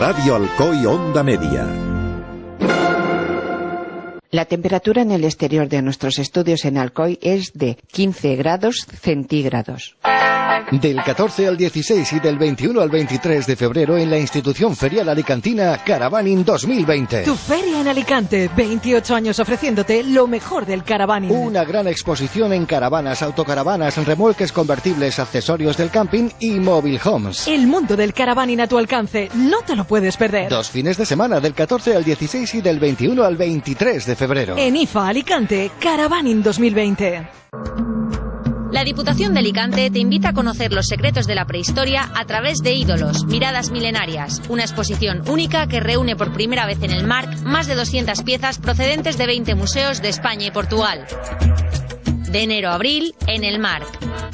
Radio Alcoy Onda Media. La temperatura en el exterior de nuestros estudios en Alcoy es de 15 grados centígrados. Del 14 al 16 y del 21 al 23 de febrero en la institución ferial alicantina Caravaning 2020. Tu feria en Alicante, 28 años ofreciéndote lo mejor del caravaning. Una gran exposición en caravanas, autocaravanas, remolques convertibles, accesorios del camping y mobile homes. El mundo del caravaning a tu alcance, no te lo puedes perder. 2 fines de semana, del 14 al 16 y del 21 al 23 de febrero. En IFA Alicante, Caravaning 2020. La Diputación de Alicante te invita a conocer los secretos de la prehistoria a través de Ídolos, Miradas Milenarias, una exposición única que reúne por primera vez en el MARC más de 200 piezas procedentes de 20 museos de España y Portugal. De enero a abril, en el MARC.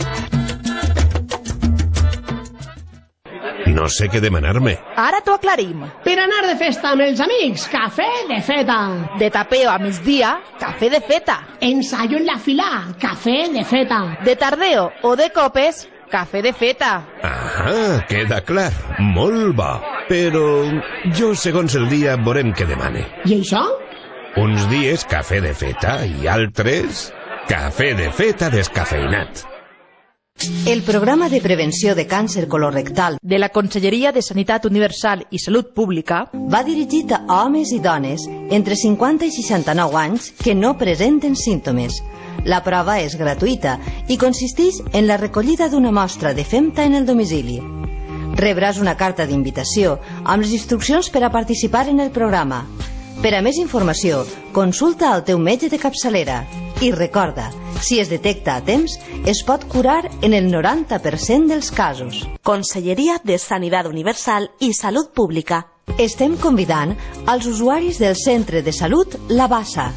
No sé què demanar-me. Ara t'ho aclarim. Per anar de festa amb els amics, cafè de feta. De tapeo a migdia, cafè de feta. Ensayo en la fila, cafè de feta. De tardeo o de copes, cafè de feta. Ah, queda clar. Molt bo. Però jo, segons el dia, veurem què demane. I això? Uns dies cafè de feta i altres cafè de feta descafeinat. El programa de prevenció de càncer colorectal de la Conselleria de Sanitat Universal i Salut Pública va dirigit a homes i dones entre 50 i 69 anys que no presenten símptomes. La prova és gratuïta i consisteix en la recollida d'una mostra de femta en el domicili. Rebràs una carta d'invitació amb les instruccions per a participar en el programa. Per a més informació, consulta al teu metge de capçalera. I recorda, si es detecta a temps, es pot curar en el 90% dels casos. Conselleria de Sanitat Universal i Salut Pública. Estem convidant als usuaris del Centre de Salut La Bassa.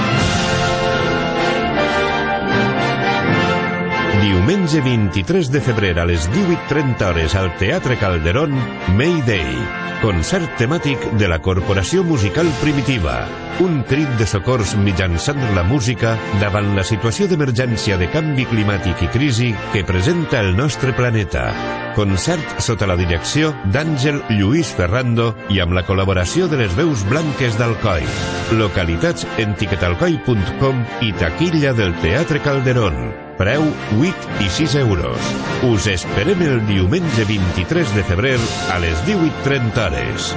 Diumenge 23 de febrer a les 18:30 al Teatre Calderón, Mayday, concert temàtic de la Corporació Musical Primitiva. Un crit de socors mitjançant la música davant la situació d'emergència de canvi climàtic i crisi que presenta el nostre planeta. Concert sota la direcció d'Àngel Lluís Ferrando i amb la col·laboració de les veus blanques d'Alcoi. Localitats en tiquetalcoi.com i taquilla del Teatre Calderón. Preu 8 i 6 euros. Us esperem el diumenge 23 de febrer a les 18:30.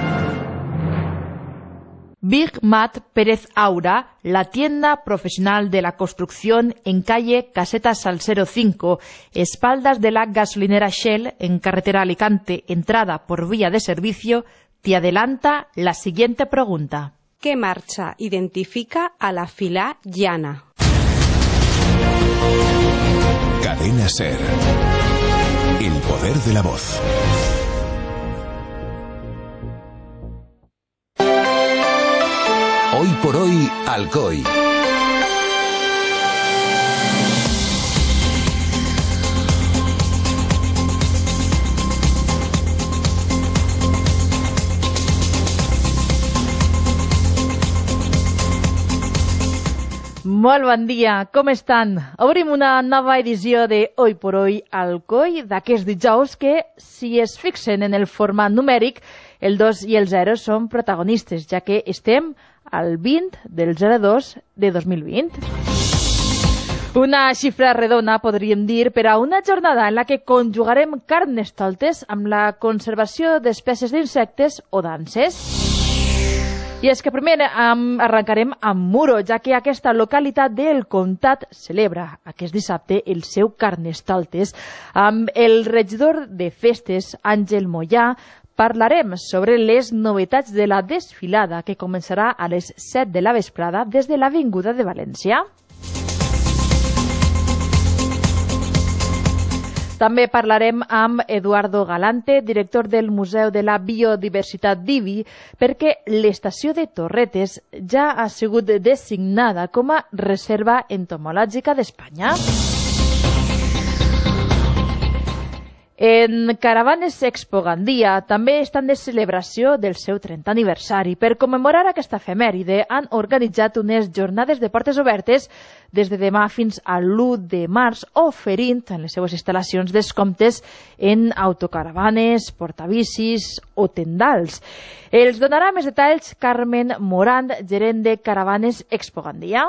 Big Mat Pérez Aura, la tienda profesional de la construcción en calle Casetas Salsero 5, espaldas de la gasolinera Shell en carretera Alicante, entrada por vía de servicio, te adelanta la siguiente pregunta. ¿Qué marcha identifica a la fila llana? Cadena SER. El poder de la voz. Hoy por hoy, Alcoy. Molt bon dia, com estan? Obrim una nova edició de Hoy por Hoy Alcoy d'aquest dijous que, si es fixen en el format numèric, el 2 i el 0 són protagonistes, ja que estem al 20 del 02 de 2020. Una xifra redona, podríem dir, per a una jornada en la que conjugarem carnestoltes amb la conservació d'espècies d'insectes o danses. I és que primer arrencarem amb Muro, ja que aquesta localitat del comtat celebra aquest dissabte el seu carnestoltes. Amb el regidor de festes, Àngel Mollà, parlarem sobre les novetats de la desfilada que començarà a les 7 de la vesprada des de l'Avinguda de València. També parlarem amb Eduardo Galante, director del Museu de la Biodiversitat d'Ibi, perquè l'estació de Torretes ja ha sigut designada com a Reserva Entomològica d'Espanya. En Caravanes Expo Gandia també estan de celebració del seu 30 aniversari. Per commemorar aquesta efemèride han organitzat unes jornades de portes obertes des de demà fins a l'1 de març, oferint en les seues instal·lacions descomptes en autocaravanes, portabicis o tendals. Els donarà més detalls Carmen Morant, gerent de Caravanes Expo Gandia.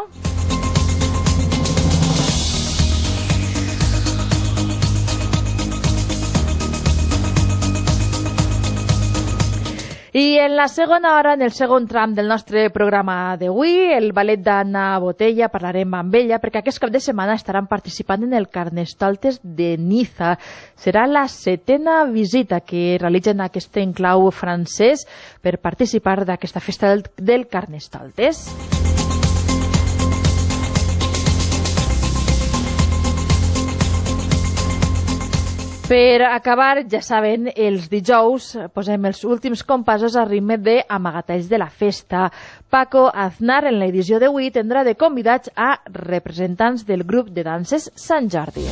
I en la segona hora, en el segon tram del nostre programa d'avui, el ballet d'Anna Botella, parlarem amb ella, perquè aquest cap de setmana estaran participant en el Carnestoltes de Niza. Serà la 7ª visita que realitzen a aquest enclau francès per participar d'aquesta festa del Carnestoltes. Per acabar, ja saben, els dijous posem els últims compassos a ritme d'amagatells de la festa. Paco Aznar, en l'edició d'avui, tindrà de convidats a representants del grup de danses Sant Jordi.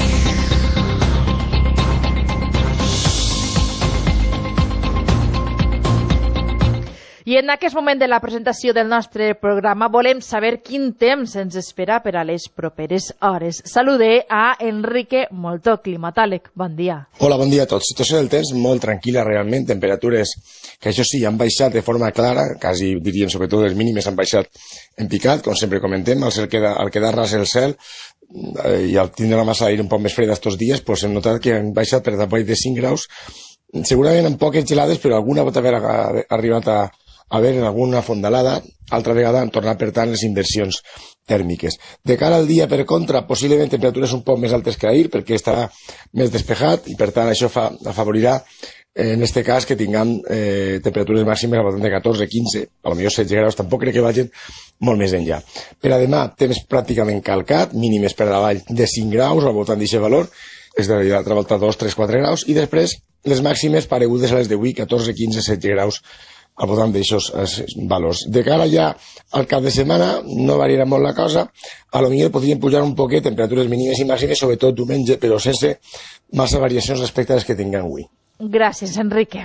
I en aquest moment de la presentació del nostre programa volem saber quin temps ens espera per a les properes hores. Salude a Enrique Moltó, climatòleg. Bon dia. Hola, bon dia a tots. Situació del temps molt tranquil·la realment, temperatures que això sí han baixat de forma clara, quasi diríem sobretot les mínimes han baixat en picat, com sempre comentem, al quedar ras el cel i al tindre la massa d'aire un poc més freda estos dies, pues hem notat que han baixat per damunt de 5 graus, segurament amb poques gelades, però alguna pot haver arribat a haver en alguna fondalada, altra vegada han tornat per tant les inversions tèrmiques. De cara al dia, per contra, possiblement temperatures un poc més altes que ahir, perquè estarà més despejat i per tant això afavorirà en este cas que tinguem temperatures màximes al voltant de 14, 15, a lo millor 16 graus, tampoc crec que vagin molt més enllà. Per a demà, temps pràcticament calcat, mínimes per davall de 5 graus, al voltant d'aquest valor, és de l'altra volta 2, 3, 4 graus, i després les màximes paregudes a les d'avui, 14, 15, 16 graus, al voltant d'aixòs valors. De cara ja al cap de setmana no variarà molt la cosa, a lo millor podríem pujar un poquet temperatures mínimes i màximes, sobretot diumenge, però sense massa variacions respecte a les que tinguem avui. Gràcies, Enrique.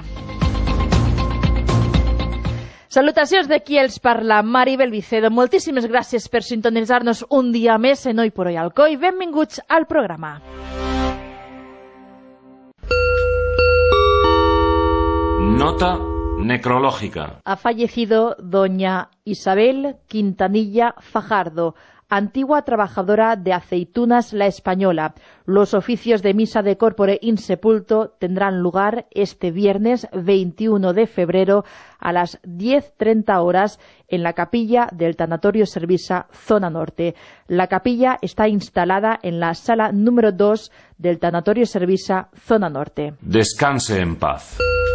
Salutacions de qui els parla, Maribel Vicedo. Moltíssimes gràcies per sintonitzar-nos un dia més en Hoy por Hoy Alcoy. Benvinguts al programa. Nota necrológica. Ha fallecido doña Isabel Quintanilla Fajardo, antigua trabajadora de Aceitunas La Española. Los oficios de misa de corpore insepulto tendrán lugar este viernes 21 de febrero a las 10:30 horas en la capilla del Tanatorio Servisa Zona Norte. La capilla está instalada en la sala número 2 del Tanatorio Servisa Zona Norte. Descanse en paz.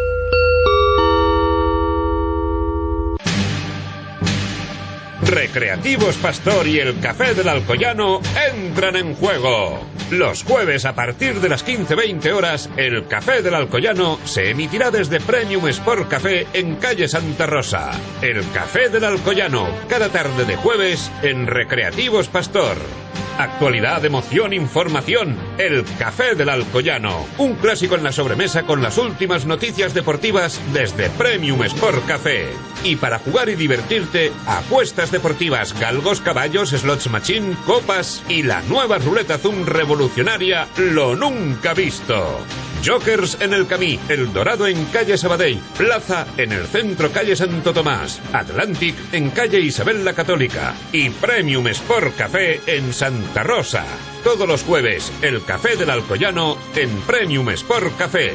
Recreativos Pastor y el Café del Alcoyano entran en juego. Los jueves a partir de las 15:20 horas, el Café del Alcoyano se emitirá desde Premium Sport Café en calle Santa Rosa. El Café del Alcoyano, cada tarde de jueves en Recreativos Pastor. Actualidad, emoción, información. El Café del Alcoyano. Un clásico en la sobremesa con las últimas noticias deportivas desde Premium Sport Café. Y para jugar y divertirte, apuestas deportivas, galgos, caballos, slots machine, copas y la nueva ruleta Zoom revolucionaria, lo nunca visto. Jokers en el Camí, El Dorado en calle Sabadell, Plaza en el centro calle Santo Tomás, Atlantic en calle Isabel la Católica y Premium Sport Café en Santa Rosa. Todos los jueves, el Café del Alcoyano en Premium Sport Café.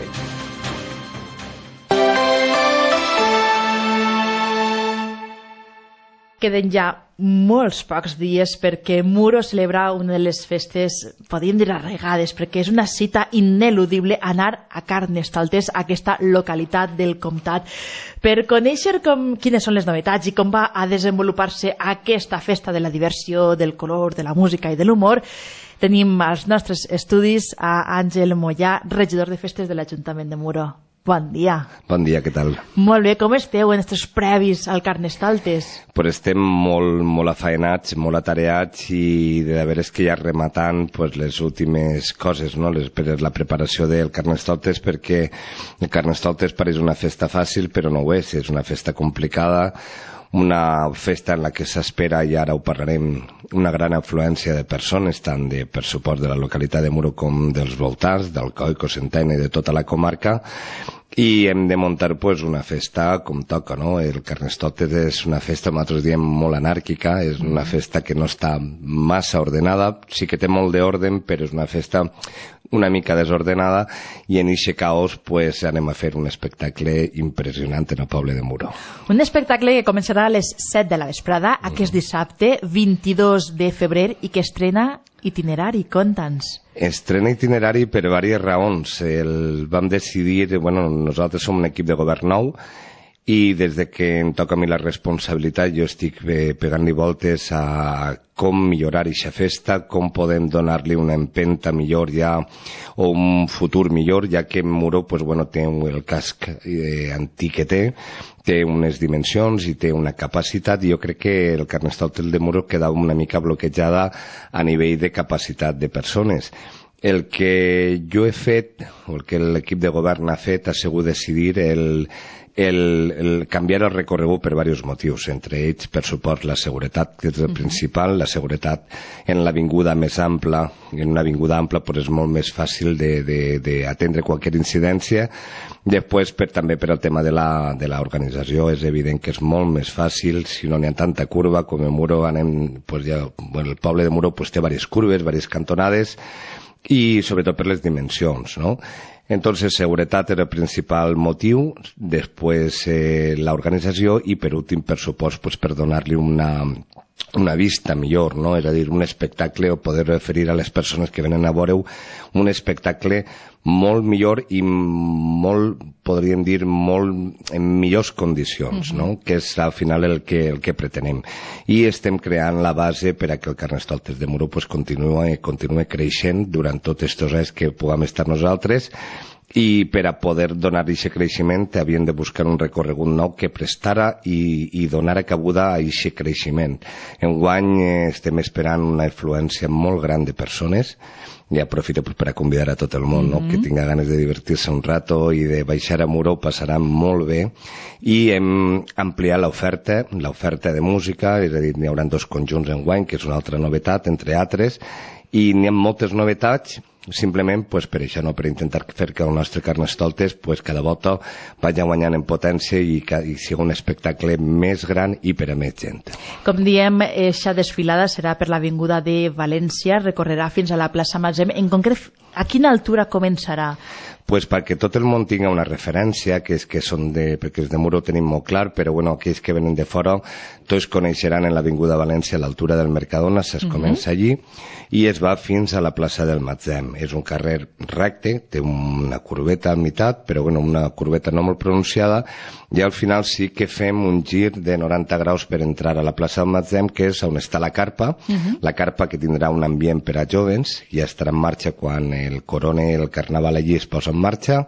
Queden ja molts pocs dies perquè Muro celebra una de les festes, podríem dir arraigades, perquè és una cita ineludible anar a Carnestoltes, a aquesta localitat del comtat. Per conèixer quines són les novetats i com va a desenvolupar-se aquesta festa de la diversió, del color, de la música i de l'humor, tenim als nostres estudis a Àngel Mollà, regidor de festes de l'Ajuntament de Muro. Bon dia. Bon dia, què tal? Molt bé, com esteu en estos previs al Carnestoltes? Pues estem molt afaenats, molt atareats i de veres que ja rematant les últimes coses, no? La preparació del Carnestoltes, perquè el Carnestoltes pareix una festa fàcil, però no ho és una festa complicada, una festa en la que s'espera, i ara ho parlarem, una gran afluència de persones, tant de, per suport, de la localitat de Muro com dels voltants, d'Alcoi, Cocentaina i de tota la comarca, i hem de muntar una festa com toca, no? El Carnestoltes és una festa, nosaltres diem, molt anàrquica, és una festa que no està massa ordenada, sí que té molt d'ordre, però és una festa una mica desordenada, i en eixe caos anem a fer un espectacle impressionant en el poble de Muro. Un espectacle que començarà a les 7 de la vesprada, aquest dissabte 22 de febrer, i que estrena itinerari. Conta'ns. Estrena itinerari per diverses raons. Vam decidir, nosaltres som un equip de govern nou, i des que em toca a mi la responsabilitat jo estic pegant-li voltes a com millorar aquesta festa, com podem donar-li una empenta millor ja, o un futur millor, ja que Muro té el casc antic que té unes dimensions i té una capacitat, i jo crec que el Carnestoltes de Muro queda una mica bloquejada a nivell de capacitat de persones. El que jo he fet, o el que l'equip de govern ha fet, ha sigut decidir el canviar el recorregut per diversos motius, entre ells, per suport, la seguretat, que és el principal. La seguretat en l'avinguda més ampla, en una avinguda ampla és molt més fàcil d'atendre qualsevol incidència. Després, també per el tema de l'organització, és evident que és molt més fàcil si no n'hi ha tanta curva, com el Muro el poble de Muro té diverses curves, diverses cantonades, i sobretot per les dimensions, no? Entonces, seguretat era el principal motiu, després l'organització, i per últim, per supost, per donar-li una vista millor, no? És a dir, un espectacle, o poder referir a les persones que venen a veure-ho, un espectacle molt millor i molt, podríem dir, molt en millors condicions, no? Que és al final el que pretenem. I estem creant la base per a que el Carnestoltes de Muro continue creixent durant tots aquests anys que puguem estar nosaltres, i per a poder donar aquest creixement havien de buscar un recorregut nou que prestara i donara cabuda a aquest creixement. Enguany estem esperant una influència molt gran de persones, i aprofito per a convidar a tot el món, que tinga ganes de divertir-se un rato i de baixar a Muro, passarà molt bé, i hem ampliat l'oferta de música, és a dir, n'hi haurà 2 conjunts enguany, que és una altra novetat, entre altres, i n'hi ha moltes novetats, simplement per això, per intentar fer que el nostre Carnestoltes cada volta vagi guanyant en potència i sigui un espectacle més gran i per a més gent. Com diem, aquesta desfilada serà per l'Avinguda de València, recorrerà fins a la plaça Matzem. En concret, a quina altura començarà? Perquè tot el món tinga una referència, que és que són perquè els de Muro ho tenim molt clar, però aquells que venen de fora tots coneixeran en l'Avinguda València, a l'altura del Mercadona, es comença allí i es va fins a la plaça del Matzem. És un carrer recte, té una curveta a meitat, però una curveta no molt pronunciada, i al final sí que fem un gir de 90 graus per entrar a la plaça del Matzem, que és on està la carpa, la carpa que tindrà un ambient per a jovens, ja estarà en marxa quan el Corona, el Carnaval allí es posa en marxa,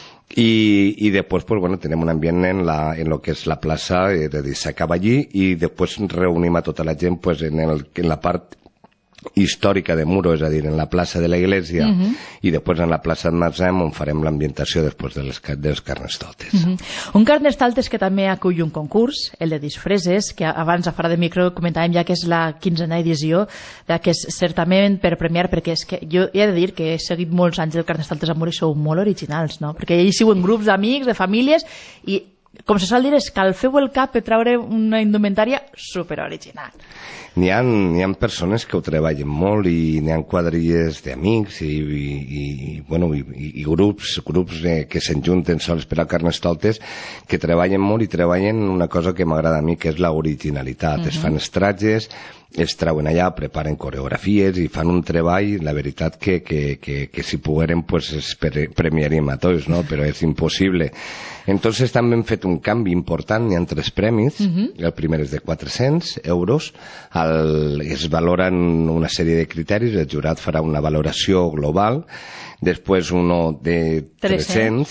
i després tenim un ambient en el que és la plaça, és a dir, s'acaba allí, i després reunim a tota la gent en la part històrica de Muro, és a dir, en la plaça de la Iglesia, i després en la plaça de Matzem, on farem l'ambientació després dels Carnestoltes. Un Carnestoltes que també acull un concurs, el de disfresses, que abans a fora de micro comentàvem ja que és la 15a edició d'aquest certament per premiar, perquè és que jo he de dir que he seguit molts anys el Carnestoltes a Muro i sou molt originals, no? Perquè hi siuen grups d'amics, de famílies, i com se sol dir, escalfeu el cap per treure una indumentària superoriginal. N'hi ha persones que ho treballen molt, i n'hi ha quadrilles d'amics i grups que s'enjunten sols per al Carnestoltes, que treballen molt i treballen una cosa que m'agrada a mi, que és l'originalitat. Es fan estratges, es trauen allà, preparen coreografies i fan un treball, la veritat que si poguérem es premiaríem a tots, no? Però és impossible. Entonces també hem fet un canvi important, hi ha 3 premis, el primer és de 400 euros, es valoren una sèrie de criteris, el jurat farà una valoració global, després uno de 300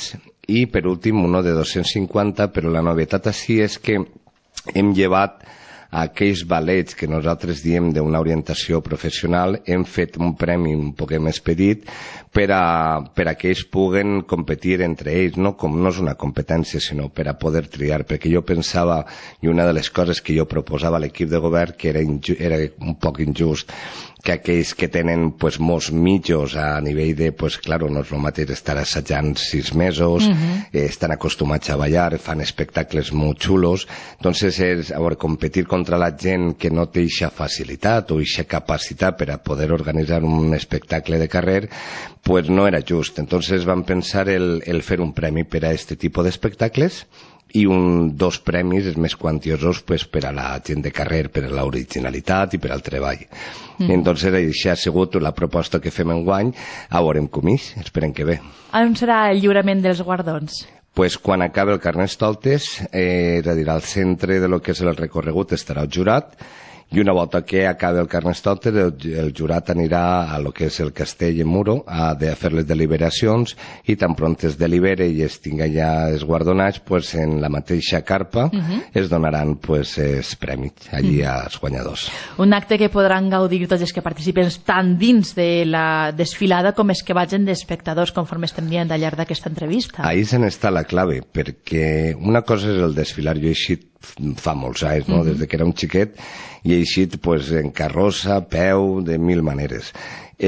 i per últim uno de 250, però la novetat així és que hem llevat aquells ballets que nosaltres diem d'una orientació professional, hem fet un premi un poc més petit per a que ells puguen competir entre ells, no és una competència, sinó per a poder triar, perquè jo pensava, i una de les coses que jo proposava a l'equip de govern, que era un poc injust, que aquells que tenen molts mitjos a nivell de, claro, no és el mateix estar assajant 6 mesos, estan acostumats a ballar, fan espectacles molt xulos, entonces competir contra la gent que no té eixa facilitat o eixa capacitat per a poder organitzar un espectacle de carrer, pues no era just. Entonces van pensar el fer un premi per a este tipus d'espectacles i dos premis més quantiosos per a la gent de carrer, per a l'originalitat i per al treball. Entonces això ha sigut la proposta que fem enguany. A veurem com és, esperem que bé. On serà el lliurament dels guardons? Pues quan acabi el Carnestoltes, és a dir, al centre de lo que és el recorregut estarà el jurat, i una volta que acabi el Carnestoltes, el jurat anirà a lo que és el castell en Muro a fer les deliberacions, i tan pront es delibere i es tinga ja els guardonats, pues en la mateixa carpa es donaran els premis allí als guanyadors. Un acte que podran gaudir tots els que participen tant dins de la desfilada com els que vagin d'espectadors, conforme estem dient al llarg d'aquesta entrevista. Ahí se n'està la clave, perquè una cosa és el desfilar. Jo he eixit fa molts anys, no? Des que era un xiquet, i he eixit en carrossa, a peu, de mil maneres.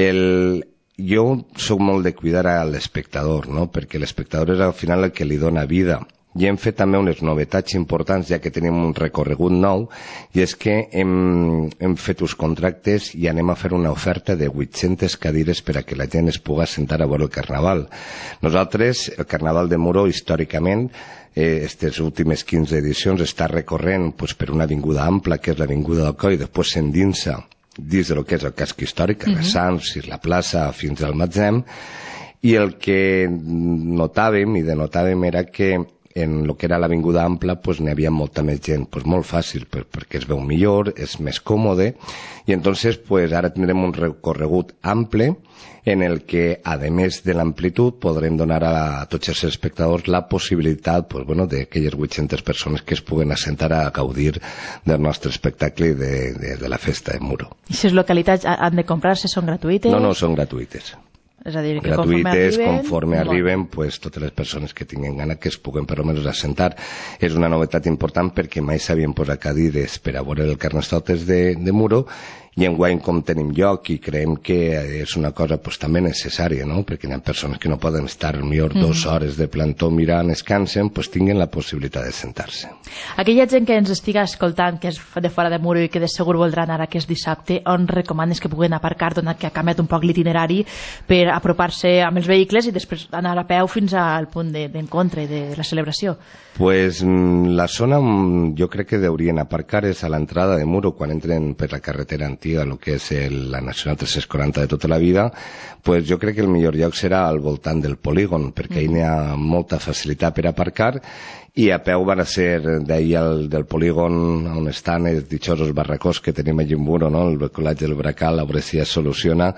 Jo soc molt de cuidar a l'espectador, no? Perquè l'espectador és al final el que li dona vida. I hem fet també unes novetats importants, ja que tenim un recorregut nou, i és que hem fet uns contractes i anem a fer una oferta de 800 cadires per a que la gent es pugui assentar a veure el Carnaval. Nosaltres, el Carnaval de Muro, històricament, aquestes últimes 15 edicions, està recorrent per una avinguda ampla, que és l'avinguda d'Alcoi, després s'endinsa dins del que és el casc històric, a Sants, la plaça, fins al Matzem, i el que notàvem i denotàvem era que en el que era l'avinguda ampla n'hi havia molta més gent, molt fàcil, perquè es veu millor, és més còmode, i entonces ara tindrem un recorregut ample en el que, a més de l'amplitud, podrem donar a tots els espectadors la possibilitat d'aquelles 800 persones que es puguen assentar a gaudir del nostre espectacle de la festa de Muro. I aquestes localitats han de comprar-se, són gratuïtes? No, són gratuïtes. És a dir, que gratuïtes, conforme arriben, totes les persones que tinguin gana que es puguen per almenys assentar. És una novetat important perquè mai s'havien posat cadires per a veure el Carnestoltes de Muro, i enguany com tenim lloc i creiem que és una cosa també necessària, no? Perquè hi ha persones que no poden estar millor 2 hores de plantó mirant, descansen, tinguin la possibilitat de sentar-se. Aquella gent que ens estiga escoltant, que és de fora de Muro i que de segur voldran anar aquest dissabte, on recomanes que puguen aparcar, donat que ha canviat un poc l'itinerari, per apropar-se amb els vehicles i després anar a peu fins al punt d'encontre de la celebració? Pues la zona jo crec que deurien aparcar és a l'entrada de Muro, quan entren per la carretera antiga, el que és la Nacional 340 de tota la vida, pues jo crec que el millor lloc serà al voltant del polígon, perquè hi ha molta facilitat per aparcar, i a peu van a ser d'ahir del polígon on estan els ditxosos barracós que tenim allà en Muro, no? El bricolatge del Bracal, a veure si es soluciona.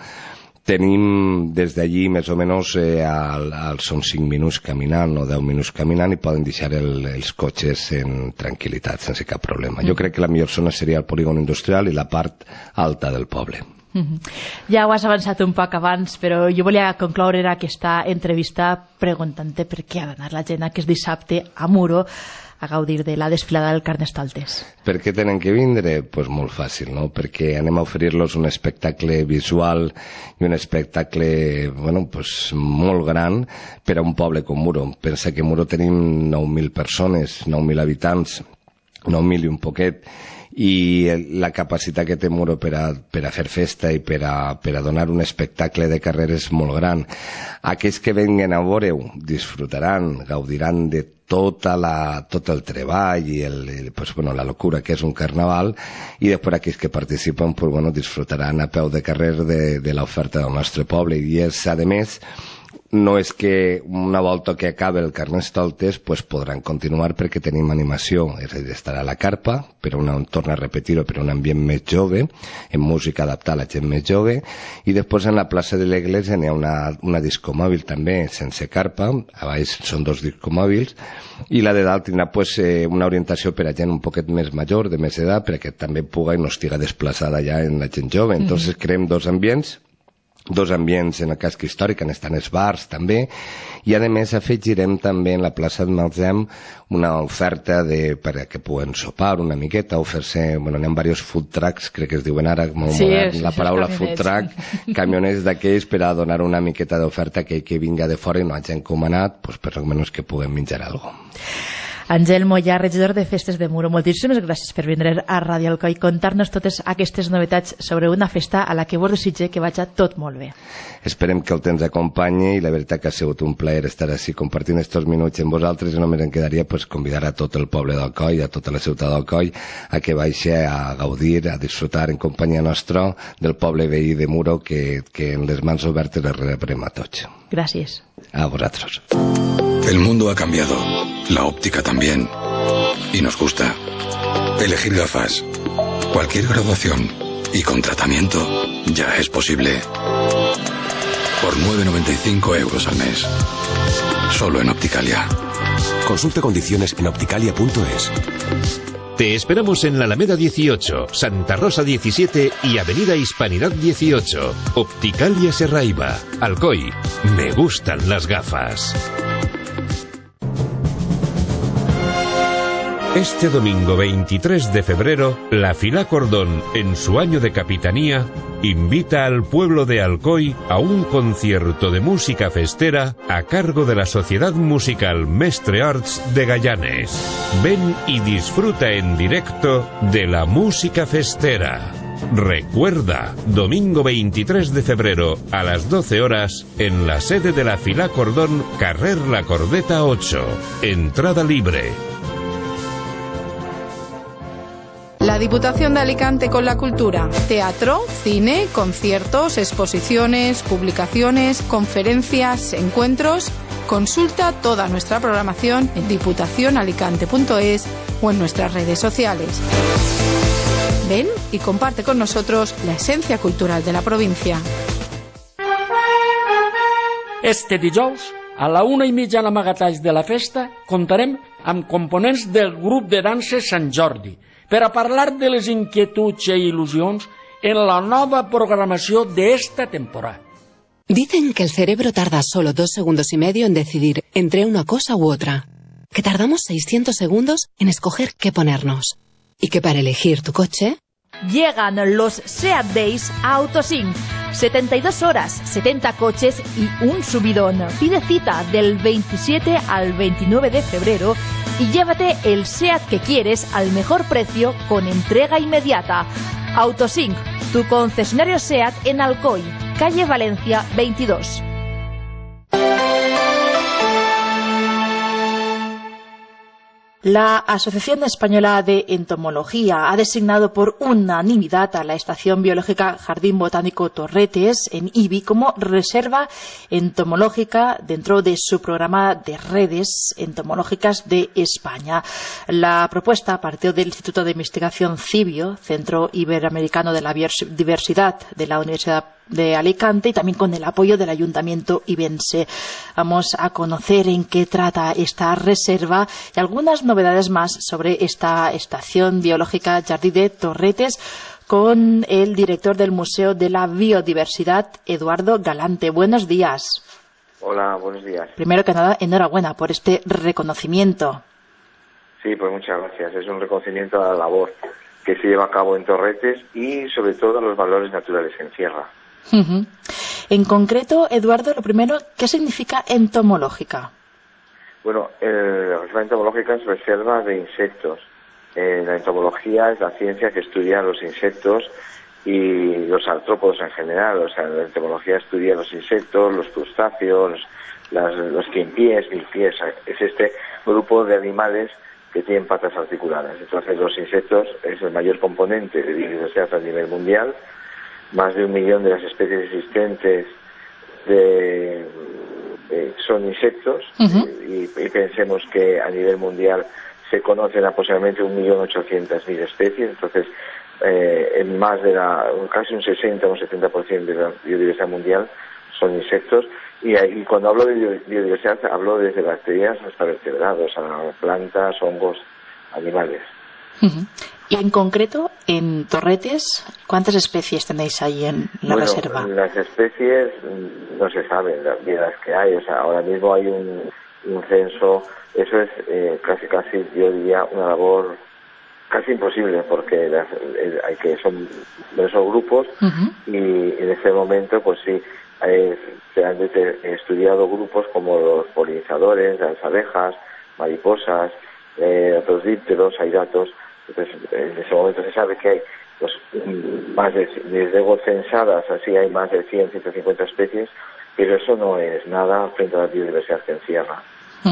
Tenim des d'allí més o menys són 5 minuts caminant o 10 minuts caminant i poden deixar els cotxes en tranquil·litat, sense cap problema. Jo crec que la millor zona seria el polígon industrial i la part alta del poble. Ja ho has avançat un poc abans, però jo volia concloure aquesta entrevista preguntant-te per què ha d'anar la gent aquest dissabte a Muro a gaudir de la desfilada del Carnestoltes. Per què tenen que vindre? Pues molt fàcil, no? Perquè anem a oferir-los un espectacle visual i un espectacle molt gran per a un poble com Muro. Pensa que a Muro tenim 9.000 persones, 9.000 habitants, 9.000 i un poquet, i la capacitat que té Muro per a fer festa i per a donar un espectacle de carrer és molt gran. Aquells que venguen a veure-ho disfrutaran, gaudiran de tot el treball i la locura que és un carnaval, i després aquells que participen disfrutaran a peu de carrer de l'oferta del nostre poble, i és, a més, no és que una volta que acabe el Carnestoltes pues podran continuar perquè tenim animació, és a dir, estarà a la carpa, però torna a repetir-ho, per un ambient més jove, en música adaptada a la gent més jove, i després en la plaça de l'Església n'hi ha una discomòbil també, sense carpa, a baix són 2 discomòbils, i la de dalt tindrà pues, una orientació per a gent un poquet més major, de més edat, perquè també puga i no estiga desplaçada ja en la gent jove. Entonces creem 2 ambients en el casc històric, on estan els bars també, i a més afegirem també en la plaça de Malzem una oferta perquè puguen sopar una miqueta, oferir-se, bueno, n'hi ha diversos food trucks, crec que es diuen ara, molt modern, la paraula food truck, camioners d'aquells per a donar una miqueta d'oferta que vinga de fora i no hagi encomanat, pues per almenys que puguem menjar alguna cosa. Àngel Mollà, regidor de Festes de Muro, moltíssimes gràcies per vindre a Ràdio Alcoi i contar-nos totes aquestes novetats sobre una festa a la que vos desitge que vagi tot molt bé. Esperem que el temps acompanyi i la veritat que ha sigut un plaer estar així compartint estos minuts amb vosaltres i només em quedaria pues, convidar a tot el poble d'Alcoi, a tota la ciutat d'Alcoi, a que vagi a gaudir, a disfrutar en companyia nostra del poble veí de Muro que en les mans obertes les rebrem a tots. Gràcies. A vosotros. El mundo ha cambiado, la óptica también, y nos gusta. Elegir gafas, cualquier graduación y con tratamiento ya es posible. Por 9,95 € al mes. Solo en Opticalia. Consulte condiciones en opticalia.es. Te esperamos en la Alameda 18, Santa Rosa 17 y Avenida Hispanidad 18. Opticalia Serraiva. Alcoy. Me gustan las gafas. Este domingo 23 de febrero, la Fila Cordón, en su año de capitanía, invita al pueblo de Alcoy a un concierto de música festera a cargo de la Sociedad Musical Mestre Arts de Gallanes. Ven y disfruta en directo de la música festera. Recuerda, domingo 23 de febrero a las 12 horas en la sede de la Fila Cordón, Carrer La Cordeta 8. Entrada libre. La Diputación de Alicante con la cultura, teatro, cine, conciertos, exposiciones, publicaciones, conferencias, encuentros. Consulta toda nuestra programación en diputacionalicante.es o en nuestras redes sociales. Ven y comparte con nosotros la esencia cultural de la provincia. Este dijous, a la 1:30 a l'Amagatalls de la festa, comptarem amb components del grup de danses Sant Jordi, per a parlar de les inquietuds e il·lusions en la nova programació d'esta temporada. Dicen que el cerebro tarda solo 2,5 segundos en decidir entre una cosa u otra, que tardamos 600 segundos en escoger qué ponernos, y que para elegir tu coche... Llegan los SEAT Days a Autosync. 72 horas, 70 coches y un subidón. Pide cita del 27 al 29 de febrero y llévate el SEAT que quieres al mejor precio con entrega inmediata. Autosync, tu concesionario SEAT en Alcoy, calle Valencia 22. La Asociación Española de Entomología ha designado por unanimidad a la Estación Biológica Jardín Botánico Torretes en Ibi como reserva entomológica dentro de su programa de redes entomológicas de España. La propuesta partió del Instituto de Investigación CIBIO, Centro Iberoamericano de la Biodiversidad de la Universidad de Alicante, y también con el apoyo del Ayuntamiento ibense. Vamos a conocer en qué trata esta reserva y algunas novedades más sobre esta estación biológica Jardí de Torretes con el director del Museo de la Biodiversidad, Eduardo Galante. Buenos días. Hola, buenos días. Primero que nada, enhorabuena por este reconocimiento. Sí, pues muchas gracias. Es un reconocimiento a la labor que se lleva a cabo en Torretes y sobre todo a los valores naturales que encierra. En concreto, Eduardo, lo primero, ¿qué significa entomológica? Bueno, la reserva entomológica es reserva de insectos. La entomología es la ciencia que estudia los insectos y los artrópodos en general. O sea, la entomología estudia los insectos, los crustáceos, los quinpies, milpies. Es este grupo de animales que tienen patas articuladas. Entonces, los insectos es el mayor componente de biodiversidad a nivel mundial. Más de 1 millón de las especies existentes de son insectos, y pensemos que a nivel mundial se conocen aproximadamente 1.800.000 especies, entonces en más de casi un 60 o un 70% de la biodiversidad mundial son insectos, y cuando hablo de biodiversidad hablo desde bacterias hasta vertebrados, a plantas, hongos, animales. Y en concreto, en Torretes, ¿cuántas especies tenéis ahí en la reserva? Las especies no se saben las vidas que hay, o sea, ahora mismo hay un censo, eso es casi yo diría una labor casi imposible, porque son diversos grupos, y en este momento pues sí, se han estudiado grupos como los polinizadores, las abejas, mariposas, otros dípteros, hay datos. Entonces, en ese momento se sabe que hay pues, más desde luego censadas, así hay más de 100, 150 especies, pero eso no es nada frente a la biodiversidad que encierra.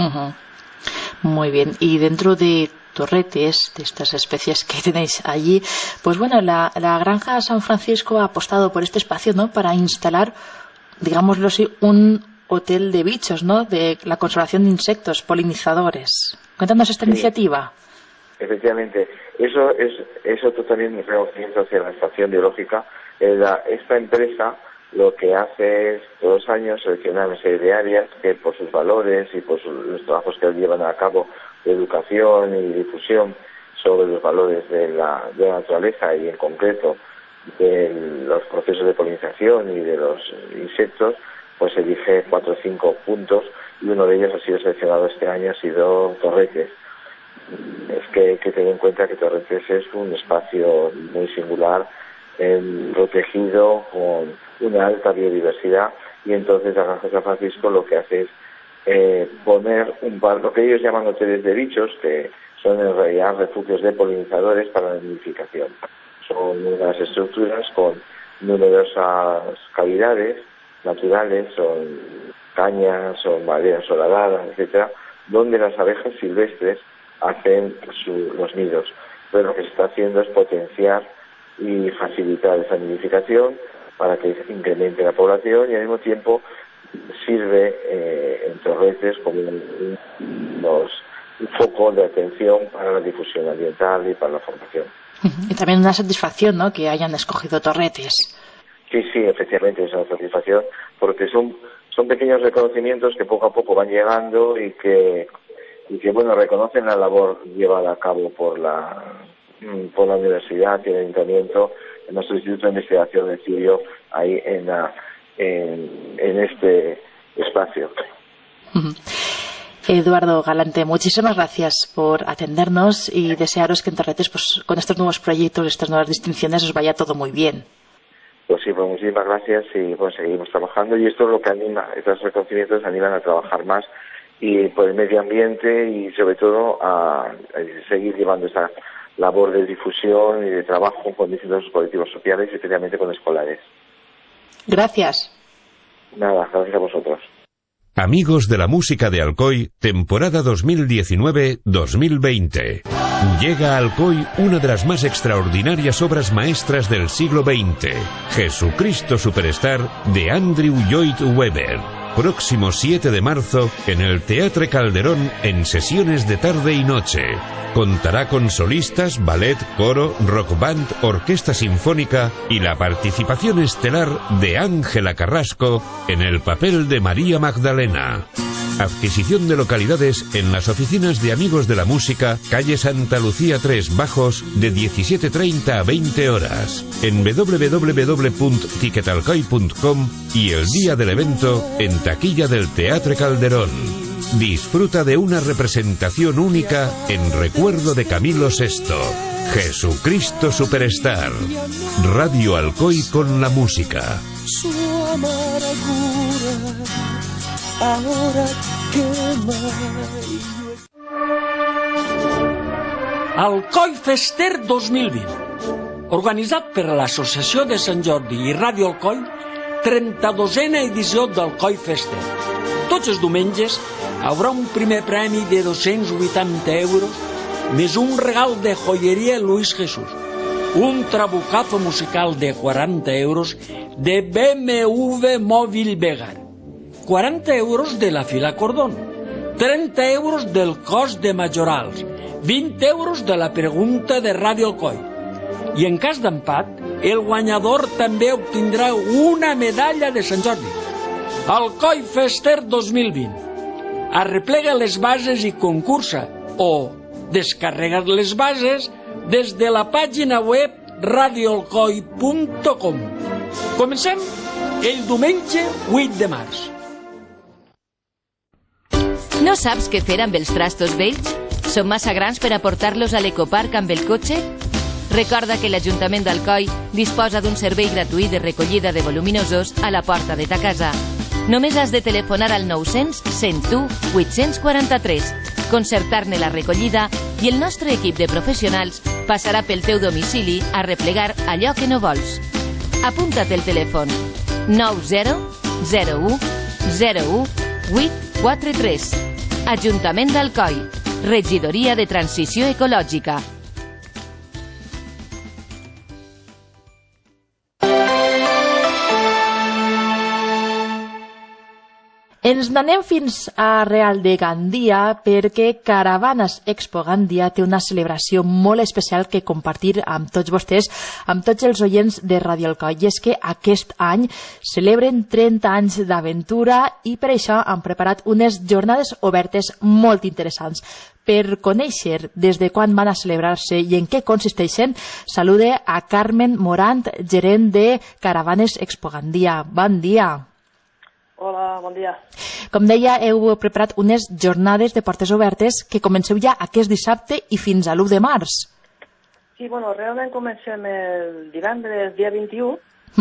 Muy bien, y dentro de Torretes, de estas especies que tenéis allí, pues bueno, la Granja San Francisco ha apostado por este espacio, ¿no?, para instalar, digámoslo así, un hotel de bichos, ¿no?, de la conservación de insectos, polinizadores. Cuéntanos esta iniciativa. Efectivamente, eso es otro también reconocimiento hacia la estación biológica. Esta empresa lo que hace es todos los años seleccionar una serie de áreas que por sus valores y por los trabajos que llevan a cabo de educación y difusión sobre los valores de la naturaleza y en concreto de los procesos de polinización y de los insectos, pues elige 4 o 5 puntos, y uno de ellos ha sido seleccionado este año, ha sido Torretes. Es que hay que tener en cuenta que Torretes es un espacio muy singular, protegido con una alta biodiversidad, y entonces la Granja San Francisco lo que hace es poner lo que ellos llaman hoteles de bichos, que son en realidad refugios de polinizadores para la nidificación. Son unas estructuras con numerosas cavidades naturales, son cañas, son maderas horadadas, etcétera, donde las abejas silvestres hacen los nidos. Pero lo que se está haciendo es potenciar y facilitar esa nidificación para que incremente la población, y al mismo tiempo sirve en Torretes como un foco de atención para la difusión ambiental y para la formación. Y también una satisfacción, ¿no?, que hayan escogido Torretes. Sí, efectivamente es una satisfacción, porque son pequeños reconocimientos que poco a poco van llegando y que bueno, reconocen la labor llevada a cabo por la universidad y el ayuntamiento, en nuestro Instituto de Investigación de Cirio, ahí en este espacio. Eduardo Galante, muchísimas gracias por atendernos, y desearos que en Torretes, pues, con estos nuevos proyectos, estas nuevas distinciones, os vaya todo muy bien. Pues sí, pues muchísimas gracias, y pues seguimos trabajando, y esto es lo que anima, estos reconocimientos animan a trabajar más y por el medio ambiente, y sobre todo a seguir llevando esa labor de difusión y de trabajo con distintos colectivos sociales, y especialmente con escolares. Gracias. Nada, gracias a vosotros. Amigos de la música de Alcoy, temporada 2019-2020. Llega a Alcoy una de las más extraordinarias obras maestras del siglo XX, Jesucristo Superstar, de Andrew Lloyd Webber. Próximo 7 de marzo en el Teatre Calderón, en sesiones de tarde y noche. Contará con solistas, ballet, coro, rock band, orquesta sinfónica y la participación estelar de Ángela Carrasco en el papel de María Magdalena. Adquisición de localidades en las oficinas de Amigos de la Música, calle Santa Lucía 3 Bajos, de 17:30 a 20 horas. En www.ticketalcoy.com y el día del evento en taquilla del Teatre Calderón. Disfruta de una representación única en recuerdo de Camilo VI. Jesucristo Superstar. Radio Alcoy con la música. Su amargura, ahora que Alcoy Fester 2020, organitzat per l'Associació de Sant Jordi i Ràdio Alcoy, 32a edició d'Alcoy Fester. Tots els diumenges haurà un primer premi de 280 euros més un regal de joieria Luis Jesús, un trabucazo musical de 40 euros de BMW Móvil Vegar 40 euros de la fila cordón, 30 euros del cost de majorals, 20 euros de la pregunta de Ràdio Alcoi. I en cas d'empat, el guanyador també obtindrà una medalla de Sant Jordi. Alcoi Fester 2020. Arreplega les bases i concursa o descarrega les bases des de la pàgina web radioalcoi.com. Comencem el diumenge 8 de març. No saps què fer amb els trastos vells? Són massa grans per aportar-los a l'ecoparc amb el cotxe? Recorda que l'Ajuntament d'Alcoi disposa d'un servei gratuït de recollida de voluminosos a la porta de ta casa. Només has de telefonar al 900 101 843, concertar-ne la recollida i el nostre equip de professionals passarà pel teu domicili a replegar allò que no vols. Apunta't el telèfon 90 01 01 843. Ajuntament d'Alcoi, Regidoria de Transició Ecològica. Ens n'anem fins a Real de Gandia perquè Caravanes Expo Gandia té una celebració molt especial que compartir amb tots vostès, amb tots els oients de Ràdio Alcoi. I és que aquest any celebren 30 anys d'aventura i per això han preparat unes jornades obertes molt interessants. Per conèixer des de quan van a celebrar-se i en què consisteixen, salude a Carmen Morant, gerent de Caravanes Expo Gandia. Bon dia. Hola, bon dia. Com deia, heu preparat unes jornades de portes obertes que comenceu ja aquest dissabte i fins a l'1 de març. Sí, bueno, realment comencem el divendres, dia 21.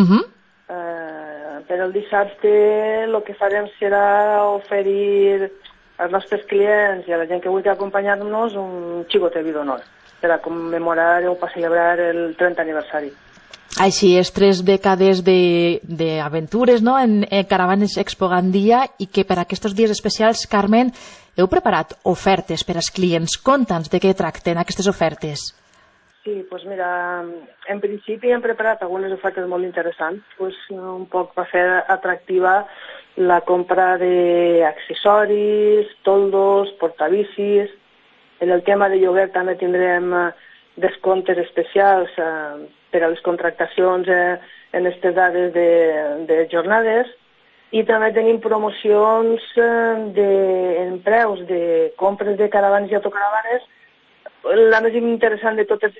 Per el dissabte el que farem serà oferir als nostres clients i a la gent que vulgui acompanyar-nos un xicotet d'honor per a commemorar o per celebrar el 30 aniversari. Així és, 3 dècades d'aventures, no?, en Caravanes Expo Gandia, i que per aquests dies especials, Carmen, heu preparat ofertes per als clients. Conta'ns de què tracten aquestes ofertes. Sí, doncs mira, en principi hem preparat algunes ofertes molt interessants, un poc per fer atractiva la compra d'accessoris, toldos, portabicis. En el tema de lloguer també tindrem descomptes especials per a les contractacions en aquestes dades de jornades, i també tenim promocions en preus de compres de caravanes i autocaravanes. La més interessant de totes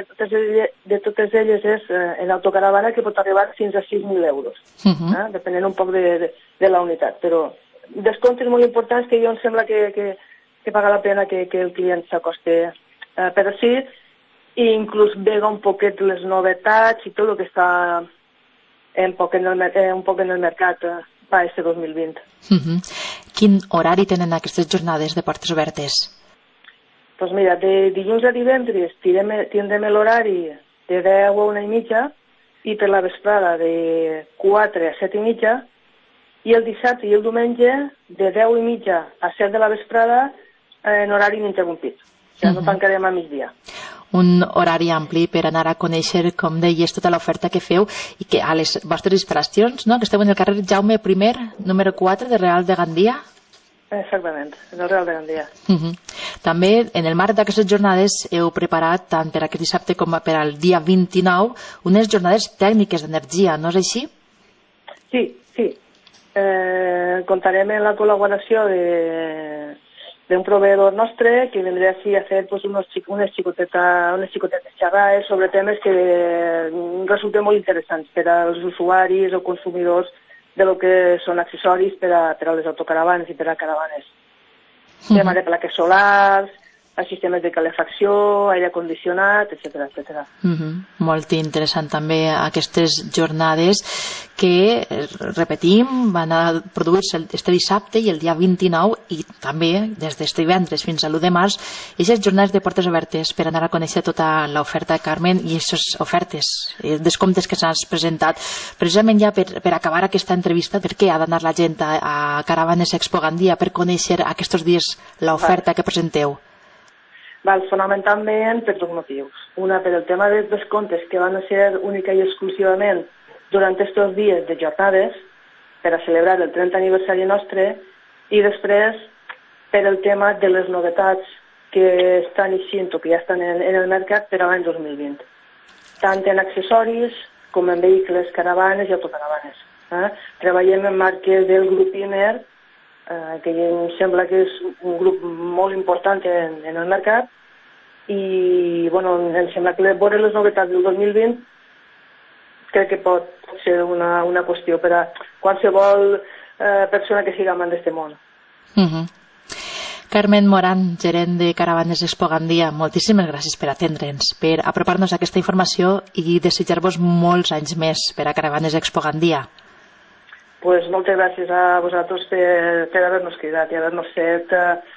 elles és l'autocaravana, que pot arribar fins a 6.000 euros, depenent un poc de la unitat. Però descomptes molt importants que jo em sembla que paga la pena que el client s'acosti per així, i inclús vega un poquet les novetats i tot el que està un poc en el mercat per aquest 2020. Quin horari tenen aquestes jornades de portes obertes? Doncs mira, de dilluns a divendres tindrem l'horari de 10 a 1:30 i per la vesprada de 4 a 7:30, i el dissabte i el diumenge de 10:30 a 7 de la vesprada en horari ininterrompit. O sigui, no tancarem a migdia. Un horari ampli per anar a conèixer, com deies, tota l'oferta que feu i que a les vostres instal·lacions, no?, que esteu en el carrer Jaume I, número 4 de Real de Gandia. Exactament, en el Real de Gandia. També, en el marc d'aquestes jornades, heu preparat, tant per aquest dissabte com per al dia 29, unes jornades tècniques d'energia, no és així? Sí. Contarem amb la col·laboració d'un proveïdor nostre que vindrà així a fer unes xicotetes xerrades sobre temes que resulten molt interessants per als usuaris o consumidors de lo que són accessoris per a les autocaravanes i per a caravanes. Tema de plaques solars, sistemes de calefacció, aire condicionat, etc. Molt interessant també aquestes jornades que, repetim, van a produir-se este dissabte i el dia 29, i també des d'este divendres fins a l'1 de març, aquestes jornades de portes obertes per anar a conèixer tota l'oferta, Carmen, i aquestes ofertes, descomptes que s'han presentat. Precisament ja per acabar aquesta entrevista, per què ha d'anar la gent a Caravanes Expo Gandia per conèixer aquests dies l'oferta que presenteu? Fonamentalment per dos motius. Una, per el tema dels descomptes que van a ser única i exclusivament durant aquests dies de jornades, per a celebrar el 30 aniversari nostre, i després per el tema de les novetats que estan eixint o que ja estan en el mercat per a l'any 2020, tant en accessoris com en vehicles, caravanes i autocaravanes. Treballem en marques del grup Imer, que em sembla que és un grup molt important en el mercat, i em sembla que veure les novetats del 2020 crec que pot ser una qüestió per a qualsevol persona que siga amant d'este món. Carmen Moran, gerent de Caravanes Expo Gandia, moltíssimes gràcies per atendre'ns, per apropar-nos a aquesta informació i desitjar-vos molts anys més per a Caravanes Expo Gandia. Pues moltes gràcies a vosaltres per haver-nos cridat i haver-nos fet...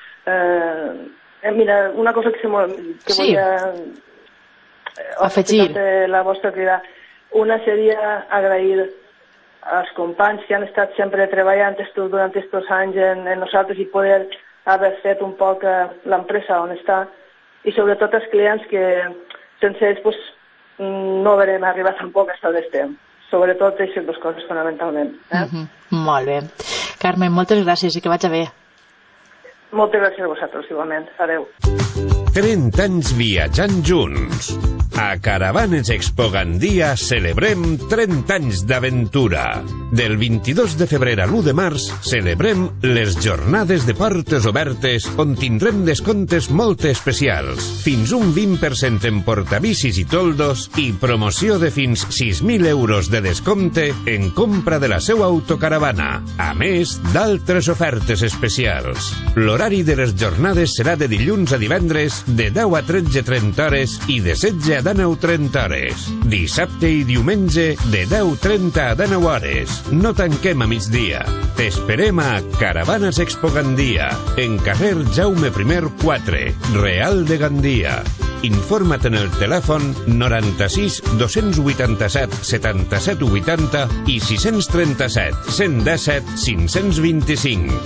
mira, una cosa que volia afegir la vostra crida. Una seria agrair als companys que han estat sempre treballant durant aquests anys en nosaltres i poder haver fet un poc l'empresa on està, i sobretot als clients que sense ells no haurem arribat tampoc a estar on estem. Sobretot aquestes dues coses fonamentalment. Molt bé. Carmen, moltes gràcies i que vagi bé. Moltes gràcies a vosaltres, igualment. Adeu. 30 anys viatjant junts. A Caravanes Expo Gandia celebrem 30 anys d'aventura. Del 22 de febrer a l'1 de març celebrem les jornades de portes obertes on tindrem descomptes molt especials. Fins un 20% en portabicis i toldos i promoció de fins 6.000 euros de descompte en compra de la seva autocaravana. A més, d'altres ofertes especials. L'horari de les jornades serà de dilluns a divendres de 10 a 13:30 hores i de 16 a 19:30 hores. Dissabte i diumenge de 10:30 a 19 hores. No tanquem a migdia. T'esperem a Caravanes Expo Gandia, en carrer Jaume I 4, Real de Gandia. Informa't en el telèfon 96 287 77 80 i 637 117 525.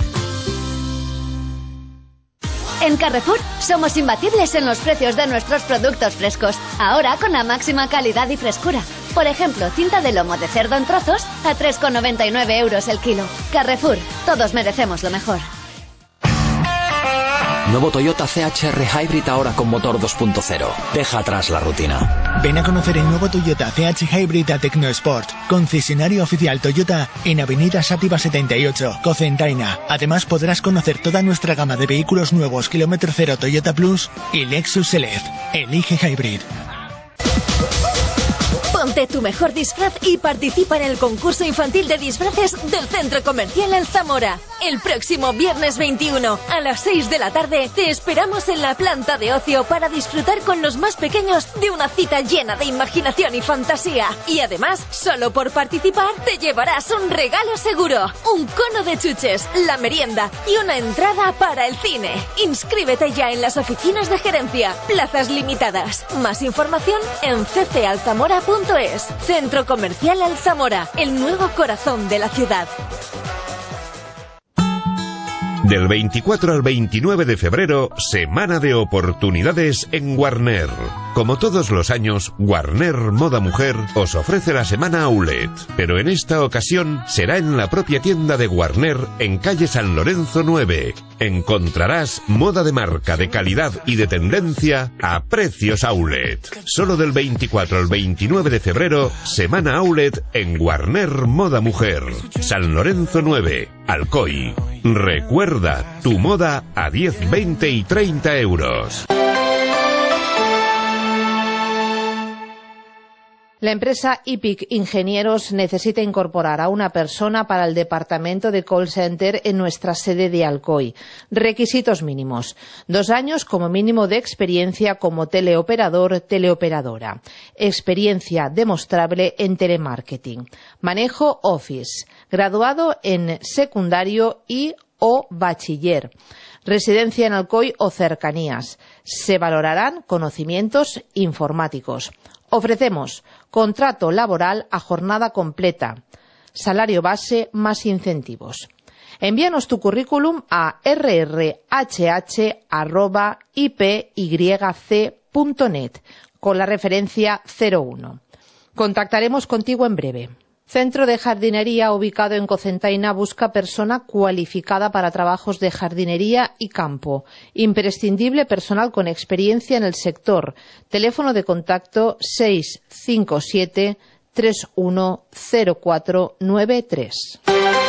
En Carrefour somos imbatibles en los precios de nuestros productos frescos, ahora con la máxima calidad y frescura. Por ejemplo, tinta de lomo de cerdo en trozos a 3,99 euros el kilo. Carrefour, todos merecemos lo mejor. Nuevo Toyota CHR Hybrid ahora con motor 2.0. Deja atrás la rutina. Ven a conocer el nuevo Toyota CH Hybrid a Tecnosport, concesionario oficial Toyota en Avenida Sátiva 78, Cocentaina. Además podrás conocer toda nuestra gama de vehículos nuevos Kilómetro Cero Toyota Plus y Lexus Select. Elige Hybrid. Ponte tu mejor disfraz y participa en el concurso infantil de disfraces del Centro Comercial Alzamora. El próximo viernes 21 a las 6 de la tarde te esperamos en la planta de ocio para disfrutar con los más pequeños de una cita llena de imaginación y fantasía. Y además, solo por participar te llevarás un regalo seguro, un cono de chuches, la merienda y una entrada para el cine. Inscríbete ya en las oficinas de gerencia. Plazas limitadas. Más información en ccalzamora.es. Centro Comercial Alzamora, el nuevo corazón de la ciudad. Del 24 al 29 de febrero, semana de oportunidades en Warner. Como todos los años, Warner Moda Mujer os ofrece la semana Outlet, pero en esta ocasión será en la propia tienda de Warner en calle San Lorenzo 9. Encontrarás moda de marca, de calidad y de tendencia a precios Outlet. Solo del 24 al 29 de febrero, semana Outlet en Warner Moda Mujer. San Lorenzo 9, Alcoy. Recuerda, tu moda a 10, 20 y 30 euros. La empresa IPIC Ingenieros necesita incorporar a una persona para el departamento de call center en nuestra sede de Alcoy. Requisitos mínimos: 2 años como mínimo de experiencia como teleoperador/teleoperadora. Experiencia demostrable en telemarketing. Manejo Office. Graduado en secundario y o bachiller. Residencia en Alcoy o cercanías. Se valorarán conocimientos informáticos. Ofrecemos contrato laboral a jornada completa, salario base más incentivos. Envíanos tu currículum a rrhh@ipyc.net con la referencia 01. Contactaremos contigo en breve. Centro de Jardinería ubicado en Cocentaina busca persona cualificada para trabajos de jardinería y campo. Imprescindible personal con experiencia en el sector. Teléfono de contacto 657 310493.